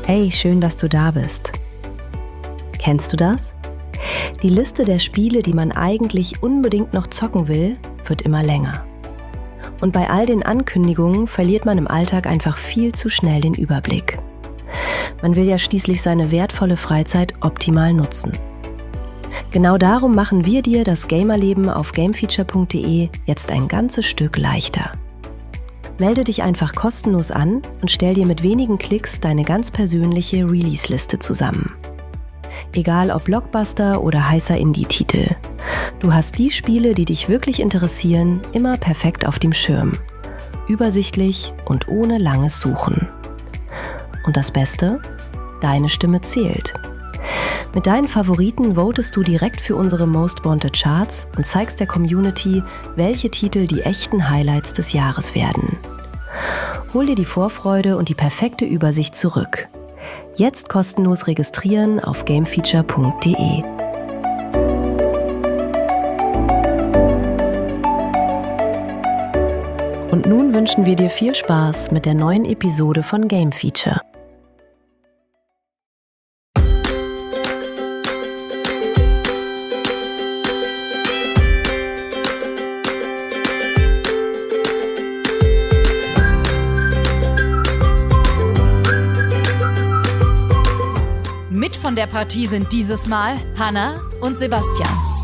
Hey, schön, dass du da bist. Kennst du das? Die Liste der Spiele, die man eigentlich unbedingt noch zocken will, wird immer länger. Und bei all den Ankündigungen verliert man im Alltag einfach viel zu schnell den Überblick. Man will ja schließlich seine wertvolle Freizeit optimal nutzen. Genau darum machen wir dir das Gamerleben auf gamefeature.de jetzt ein ganzes Stück leichter. Melde dich einfach kostenlos an und stell dir mit wenigen Klicks deine ganz persönliche Release-Liste zusammen. Egal ob Blockbuster oder heißer Indie-Titel. Du hast die Spiele, die dich wirklich interessieren, immer perfekt auf dem Schirm. Übersichtlich und ohne langes Suchen. Und das Beste? Deine Stimme zählt. Mit deinen Favoriten votest du direkt für unsere Most Wanted Charts und zeigst der Community, welche Titel die echten Highlights des Jahres werden. Hol dir die Vorfreude und die perfekte Übersicht zurück. Jetzt kostenlos registrieren auf gamefeature.de. Und nun wünschen wir dir viel Spaß mit der neuen Episode von Game Feature. Mit von der Partie sind dieses Mal Hanna und Sebastian.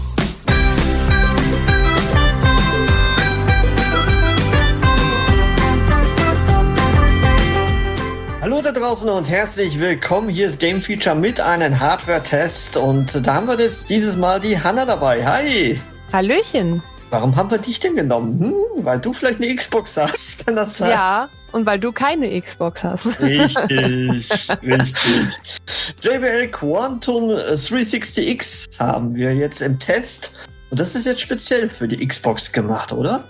Hallo da draußen und herzlich willkommen. Hier ist Game Feature mit einem Hardware-Test und da haben wir jetzt dieses Mal die Hanna dabei. Hi! Hallöchen! Warum haben wir dich denn genommen? Weil du vielleicht eine Xbox hast, kann das sein? Ja, und weil du keine Xbox hast. Richtig. JBL Quantum 360X haben wir jetzt im Test und das ist jetzt speziell für die Xbox gemacht, oder?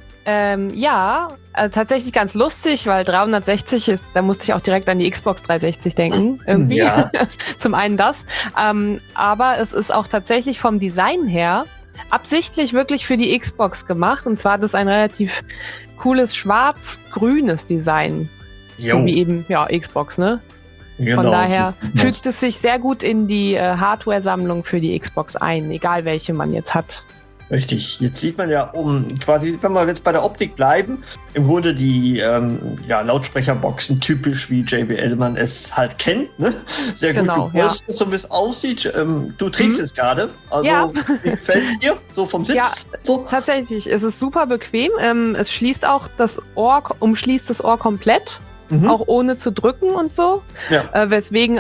Ja, tatsächlich ganz lustig, weil 360 ist, da musste ich auch direkt an die Xbox 360 denken, irgendwie. Ja. Zum einen das, aber es ist auch tatsächlich vom Design her absichtlich wirklich für die Xbox gemacht, und zwar hat es ein relativ cooles schwarz-grünes Design, so wie eben, ja, Xbox, ne? Genau, von daher fügt es sich sehr gut in die Hardware-Sammlung für die Xbox ein, egal welche man jetzt hat. Richtig, jetzt sieht man ja, quasi, wenn wir jetzt bei der Optik bleiben, im Grunde die Lautsprecherboxen, typisch wie JBL man es halt kennt, ne? Sehr gut gepostet, so wie es aussieht. Du trägst es gerade, also wie gefällt es dir, so vom Sitz? Ja, so? Tatsächlich, es ist super bequem, es schließt auch umschließt das Ohr komplett, auch ohne zu drücken und so, weswegen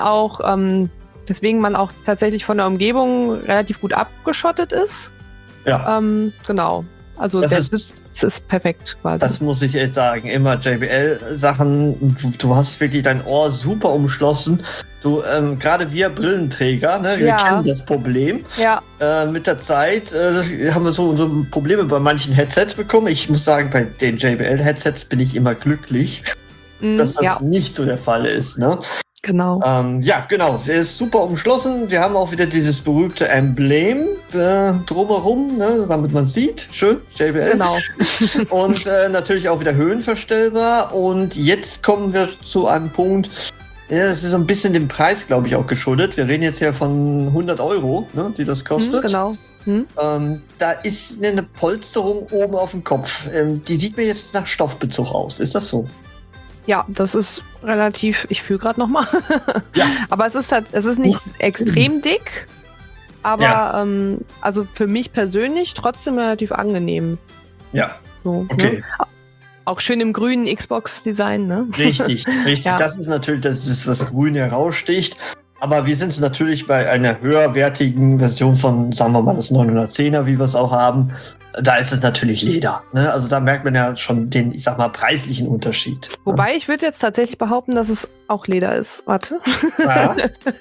man auch tatsächlich von der Umgebung relativ gut abgeschottet ist. Ja. Genau. Also das ist perfekt quasi. Das muss ich echt sagen. Immer JBL-Sachen, du hast wirklich dein Ohr super umschlossen. Du, gerade wir Brillenträger, ne, wir kennen das Problem. Ja. Mit der Zeit haben wir so unsere Probleme bei manchen Headsets bekommen. Ich muss sagen, bei den JBL-Headsets bin ich immer glücklich, dass das nicht so der Fall ist, ne? Genau. Genau. Der ist super umschlossen. Wir haben auch wieder dieses berühmte Emblem drumherum, ne, damit man sieht. Schön, JBL. Genau. Und natürlich auch wieder höhenverstellbar. Und jetzt kommen wir zu einem Punkt, das ist so ein bisschen dem Preis, glaube ich, auch geschuldet. Wir reden jetzt hier von 100 €, ne, die das kostet. Genau. Da ist eine Polsterung oben auf dem Kopf. Die sieht mir jetzt nach Stoffbezug aus. Ist das so? Ja, das ist relativ, ich fühle gerade nochmal. Ja. Aber es ist nicht extrem dick, aber also für mich persönlich trotzdem relativ angenehm. Ja, so, okay. Ne? Auch schön im grünen Xbox-Design, ne? Richtig. Ja. Das ist natürlich, das ist, was grün heraussticht. Aber wir sind natürlich bei einer höherwertigen Version von, sagen wir mal, das 910er, wie wir es auch haben. Da ist es natürlich Leder, ne? Also da merkt man ja schon den, ich sag mal, preislichen Unterschied. Wobei, ich würde jetzt tatsächlich behaupten, dass es auch Leder ist. Warte. Ja.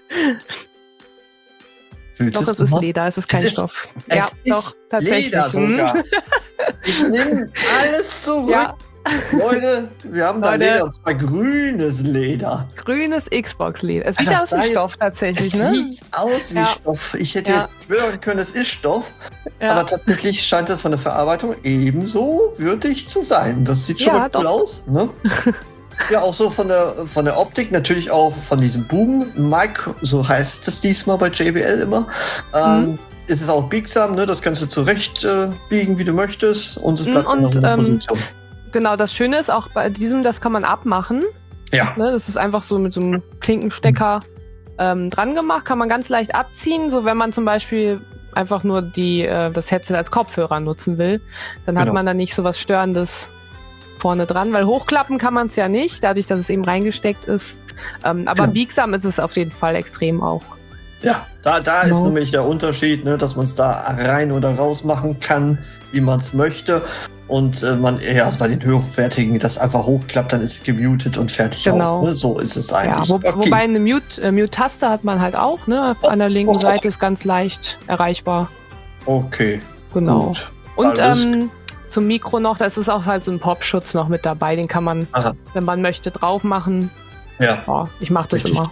Doch, es ist Leder, es ist kein Stoff. Es ist tatsächlich Leder sogar. Ich nehme alles zurück. Ja. Leute, wir haben da Leder, und zwar grünes Leder. Grünes Xbox-Leder. Es sieht aus wie Stoff tatsächlich, ne? Es sieht aus wie Stoff. Ich hätte jetzt schwören können, es ist Stoff. Ja. Aber tatsächlich scheint das von der Verarbeitung ebenso würdig zu sein. Das sieht schon mal cool aus, ne? Ja, auch so von der Optik, natürlich auch von diesem Boom Mic, so heißt es diesmal bei JBL immer. Ist es auch biegsam, ne? Das kannst du zurecht biegen, wie du möchtest, und es bleibt noch in der Position. Genau, das Schöne ist auch bei diesem, das kann man abmachen. Ja. Ne, das ist einfach so mit so einem Klinkenstecker dran gemacht, kann man ganz leicht abziehen. So, wenn man zum Beispiel einfach nur das Headset als Kopfhörer nutzen will, dann hat man da nicht so was Störendes vorne dran, weil hochklappen kann man es ja nicht, dadurch, dass es eben reingesteckt ist. Aber biegsam ist es auf jeden Fall extrem auch. Ja, da ist nämlich der Unterschied, ne, dass man es da rein oder raus machen kann, wie man es möchte. Und bei den höherwertigen das einfach hochklappt, dann ist es gemutet und fertig aus. Ne? So ist es eigentlich. Ja, wobei eine Mute-Taste hat man halt auch, ne? An der linken Seite ist ganz leicht erreichbar. Okay. Genau. Gut. Und zum Mikro noch, da ist es auch halt so ein Popschutz noch mit dabei. Den kann man, wenn man möchte, drauf machen. Ja. Oh, ich mache das immer.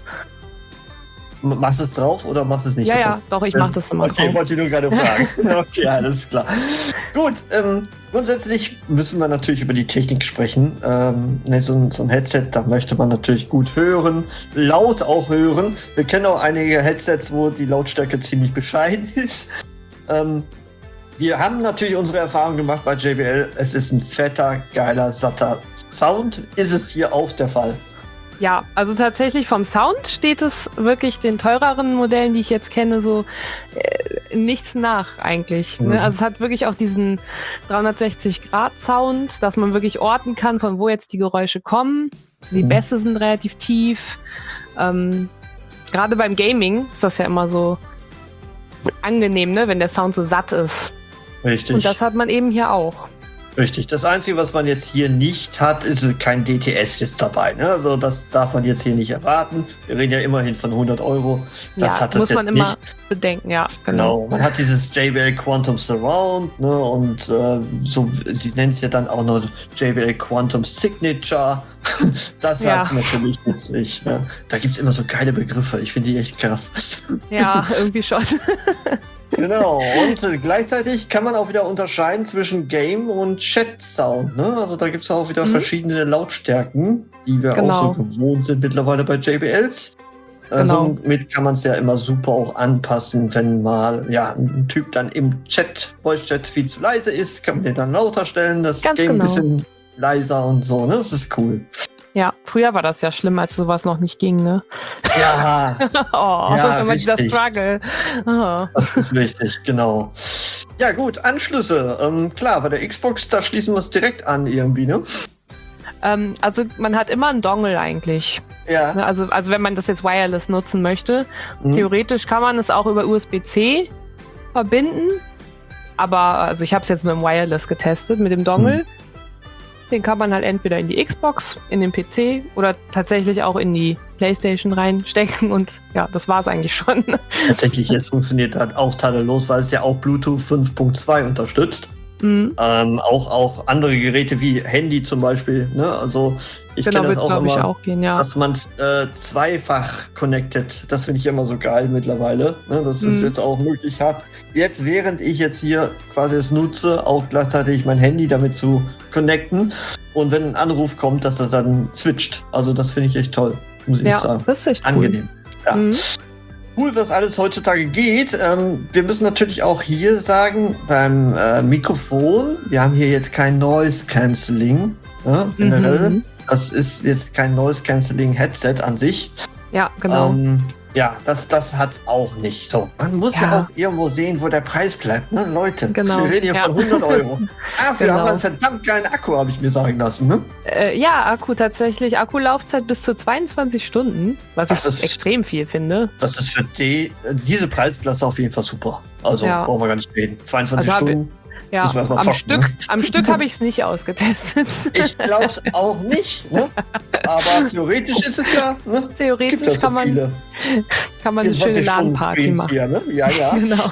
Machst du es drauf oder machst du es nicht drauf? Ja, doch, ich mache das immer drauf. Okay, wollte ich nur gerade fragen. Okay, alles klar. Gut, grundsätzlich müssen wir natürlich über die Technik sprechen. So ein Headset, da möchte man natürlich gut hören, laut auch hören. Wir kennen auch einige Headsets, wo die Lautstärke ziemlich bescheiden ist. Wir haben natürlich unsere Erfahrung gemacht bei JBL. Es ist ein fetter, geiler, satter Sound. Ist es hier auch der Fall? Ja, also tatsächlich vom Sound steht es wirklich den teureren Modellen, die ich jetzt kenne, so nichts nach eigentlich. Ne? Also es hat wirklich auch diesen 360-Grad-Sound, dass man wirklich orten kann, von wo jetzt die Geräusche kommen. Die Bässe sind relativ tief. Gerade beim Gaming ist das ja immer so angenehm, ne? Wenn der Sound so satt ist. Richtig. Und das hat man eben hier auch. Richtig. Das Einzige, was man jetzt hier nicht hat, ist kein DTS jetzt dabei. Ne? Also das darf man jetzt hier nicht erwarten. Wir reden ja immerhin von 100 €. Das hat das jetzt nicht. Muss man immer bedenken, ja. Genau. Man hat dieses JBL Quantum Surround, ne? Und so, sie nennt es ja dann auch noch JBL Quantum Signature. Das hat es natürlich jetzt nicht. Ne? Da gibt es immer so geile Begriffe. Ich finde die echt krass. Ja, irgendwie schon. Genau, und gleichzeitig kann man auch wieder unterscheiden zwischen Game und Chat-Sound. Ne? Also da gibt es auch wieder verschiedene Lautstärken, die wir auch so gewohnt sind mittlerweile bei JBLs. Somit kann man es ja immer super auch anpassen, wenn mal ein Typ dann im Voice-Chat viel zu leise ist, kann man den dann lauter stellen, das Game ein bisschen leiser und so. Ne? Das ist cool. Ja, früher war das ja schlimm, als sowas noch nicht ging, ne? Ja. Immer dieser Struggle. Oh. Das ist richtig, genau. Ja gut, Anschlüsse. Klar, bei der Xbox, da schließen wir es direkt an irgendwie, ne? Also man hat immer einen Dongle eigentlich. Ja. Also wenn man das jetzt wireless nutzen möchte. Theoretisch kann man es auch über USB-C verbinden. Aber also ich habe es jetzt nur im Wireless getestet mit dem Dongle. Den kann man halt entweder in die Xbox, in den PC oder tatsächlich auch in die PlayStation reinstecken und ja, das war's eigentlich schon. Tatsächlich, es funktioniert halt auch tadellos, weil es ja auch Bluetooth 5.2 unterstützt. Auch andere Geräte wie Handy zum Beispiel. Ne? Also ich kenne das auch immer, dass man es zweifach connected. Das finde ich immer so geil mittlerweile. Ne? Das ist jetzt auch möglich. Jetzt, während ich jetzt hier quasi es nutze, auch gleichzeitig mein Handy damit zu connecten. Und wenn ein Anruf kommt, dass das dann switcht. Also das finde ich echt toll, muss ich sagen. Das ist echt angenehm. Cool. Ja. Cool, was alles heutzutage geht. Wir müssen natürlich auch hier sagen, beim Mikrofon, wir haben hier jetzt kein Noise Cancelling, generell. Das ist jetzt kein Noise Cancelling Headset an sich. Ja, genau. Das hat's auch nicht. So, man muss ja auch irgendwo sehen, wo der Preis bleibt, ne, Leute? Genau. Wir reden hier von 100 €. Dafür haben wir einen verdammt geilen Akku, habe ich mir sagen lassen, ne? Akku tatsächlich. Akkulaufzeit bis zu 22 Stunden, was ich extrem viel finde. Das ist für diese Preisklasse auf jeden Fall super. Also brauchen wir gar nicht reden. 22 Stunden. Am Stück habe ich es nicht ausgetestet. Ich glaube es auch nicht, ne? Aber theoretisch ist es ja, ne? Theoretisch kann man eine schöne LAN-Party machen. Hier, ne? Ja. Genau.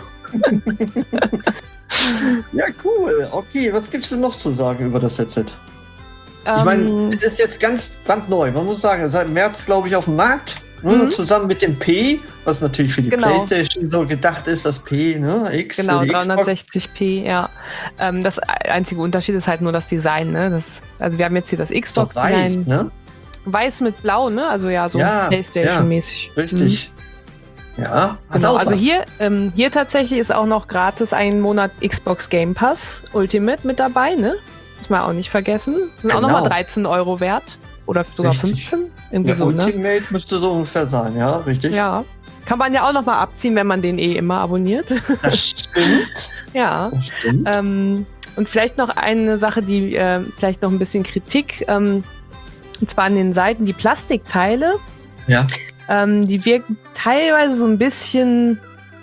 Ja, cool. Okay, was gibt's denn noch zu sagen über das Headset? Ich meine, es ist jetzt ganz brandneu. Man muss sagen, seit März, glaube ich, auf dem Markt. zusammen mit dem P, was natürlich für die PlayStation so gedacht ist, das P, ne? X. Genau, 360p, ja. Das einzige Unterschied ist halt nur das Design, ne? Also wir haben jetzt hier das Xbox-Design. Weiß, ne? Weiß mit Blau, ne? Also so PlayStation-mäßig. Ja, richtig. Ja, genau. Also hier tatsächlich ist auch noch gratis ein Monat Xbox Game Pass Ultimate mit dabei, ne? Muss man auch nicht vergessen. Sind auch nochmal 13 € wert. Oder sogar 15? Irgendwie so, Ultimate ne? müsste so ungefähr sein, ja, richtig? Ja. Kann man ja auch nochmal abziehen, wenn man den immer abonniert. Das stimmt. Ja. Das stimmt. Und vielleicht noch eine Sache, die vielleicht noch ein bisschen Kritik, und zwar an den Seiten, die Plastikteile. Ja. Die wirken teilweise so ein bisschen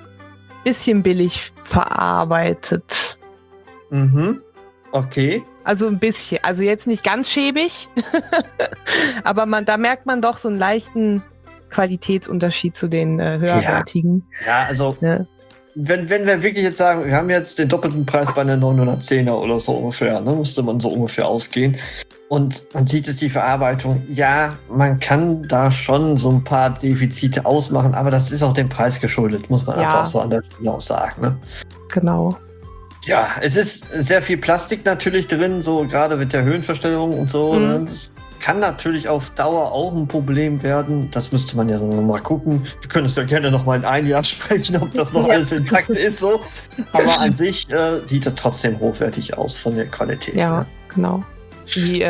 billig verarbeitet. Mhm. Okay. Also ein bisschen. Also jetzt nicht ganz schäbig, aber da merkt man doch so einen leichten Qualitätsunterschied zu den höherwertigen. Ja, also wenn wir wirklich jetzt sagen, wir haben jetzt den doppelten Preis bei einer 910er oder so ungefähr, ne, müsste man so ungefähr ausgehen. Und man sieht es, die Verarbeitung, ja, man kann da schon so ein paar Defizite ausmachen, aber das ist auch dem Preis geschuldet, muss man einfach so an der Stelle auch sagen. Ne? Genau. Ja, es ist sehr viel Plastik natürlich drin, so gerade mit der Höhenverstellung und so. Ne? Das kann natürlich auf Dauer auch ein Problem werden. Das müsste man ja noch mal gucken. Wir können es ja gerne noch mal in ein Jahr sprechen, ob das noch alles intakt ist. So. Aber an sich sieht es trotzdem hochwertig aus von der Qualität. Ja, genau. Die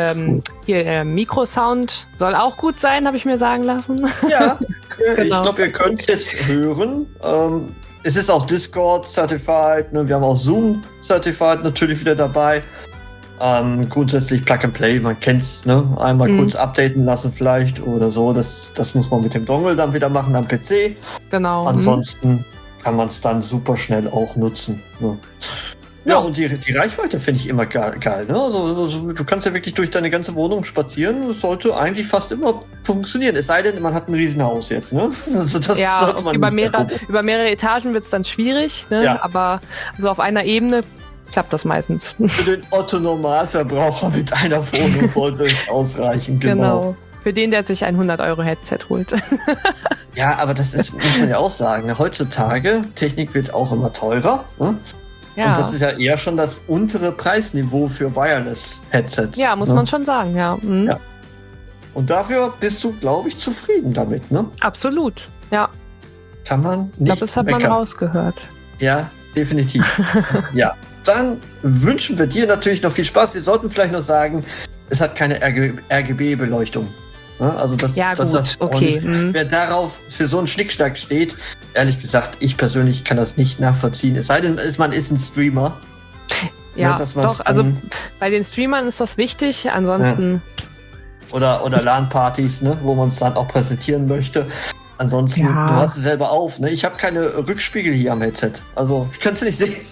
Mikrosound soll auch gut sein, habe ich mir sagen lassen. Ja, genau. Ich glaube, ihr könnt es jetzt hören. Es ist auch Discord certified, ne? Wir haben auch Zoom certified natürlich wieder dabei. Grundsätzlich Plug and Play, man kennt es, ne? Einmal kurz updaten lassen vielleicht oder so. Das muss man mit dem Dongle dann wieder machen am PC. Genau. Ansonsten kann man es dann super schnell auch nutzen. Ne? Ja, und die Reichweite finde ich immer geil. Ne? Also, du kannst ja wirklich durch deine ganze Wohnung spazieren. Das sollte eigentlich fast immer funktionieren. Es sei denn, man hat ein Riesenhaus jetzt. Ne? Also das sollte man über mehrere Etagen wird es dann schwierig. Ne? Ja. Aber so auf einer Ebene klappt das meistens. Für den Otto-Normalverbraucher mit einer Wohnung sollte es ausreichen. Genau. Für den, der sich ein 100-Euro-Headset holt. Ja, aber das ist, muss man ja auch sagen. Ne? Heutzutage, Technik wird auch immer teurer. Ne? Ja. Und das ist ja eher schon das untere Preisniveau für Wireless-Headsets. Ja, muss man schon sagen, ja. Ja. Und dafür bist du, glaube ich, zufrieden damit, ne? Absolut, ja. Kann man nicht Ich glaube, das hat man rausgehört. Ja, definitiv. Ja. Dann wünschen wir dir natürlich noch viel Spaß. Wir sollten vielleicht noch sagen, es hat keine RGB-Beleuchtung. Also das okay. Wer darauf für so einen Schnickschnack steht, ehrlich gesagt, ich persönlich kann das nicht nachvollziehen. Es sei denn, man ist ein Streamer. Ja, doch, also bei den Streamern ist das wichtig, ansonsten... Ja. Oder LAN-Partys, ne, wo man es dann auch präsentieren möchte. Ansonsten, du hast es selber auf. Ne? Ich habe keine Rückspiegel hier am Headset. Also, ich kann es nicht sehen.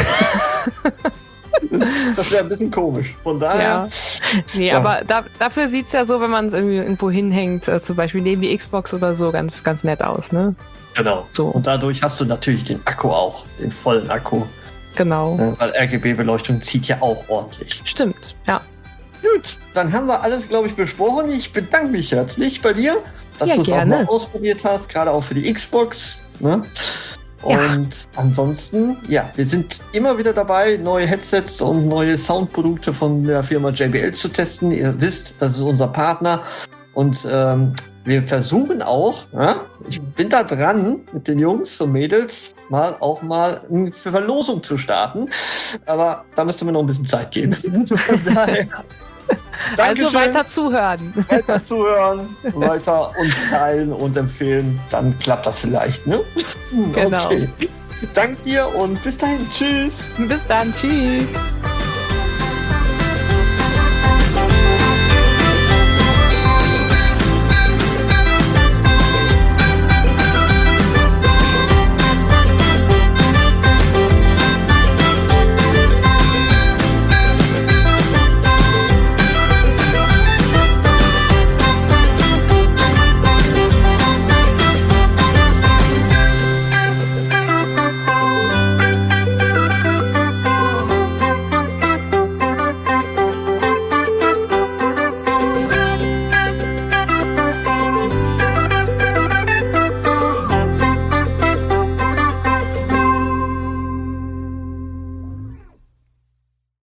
Das wäre ein bisschen komisch. Von daher. Ja. Nee, aber dafür sieht es ja so, wenn man es irgendwo hinhängt, zum Beispiel neben die Xbox oder so, ganz, ganz nett aus, ne? Genau. So. Und dadurch hast du natürlich den Akku auch, den vollen Akku. Genau. Weil RGB-Beleuchtung zieht ja auch ordentlich. Stimmt, ja. Gut, dann haben wir alles, glaube ich, besprochen. Ich bedanke mich herzlich bei dir, dass du es auch mal ausprobiert hast, gerade auch für die Xbox. Ne? Und ansonsten, wir sind immer wieder dabei, neue Headsets und neue Soundprodukte von der Firma JBL zu testen. Ihr wisst, das ist unser Partner. Und wir versuchen auch, ich bin da dran, mit den Jungs und Mädels auch mal eine Verlosung zu starten. Aber da müsste mir noch ein bisschen Zeit geben. Also weiter zuhören. Weiter zuhören, weiter uns teilen und empfehlen. Dann klappt das vielleicht, ne? Genau. Okay. Dank dir und bis dahin. Tschüss. Bis dann. Tschüss.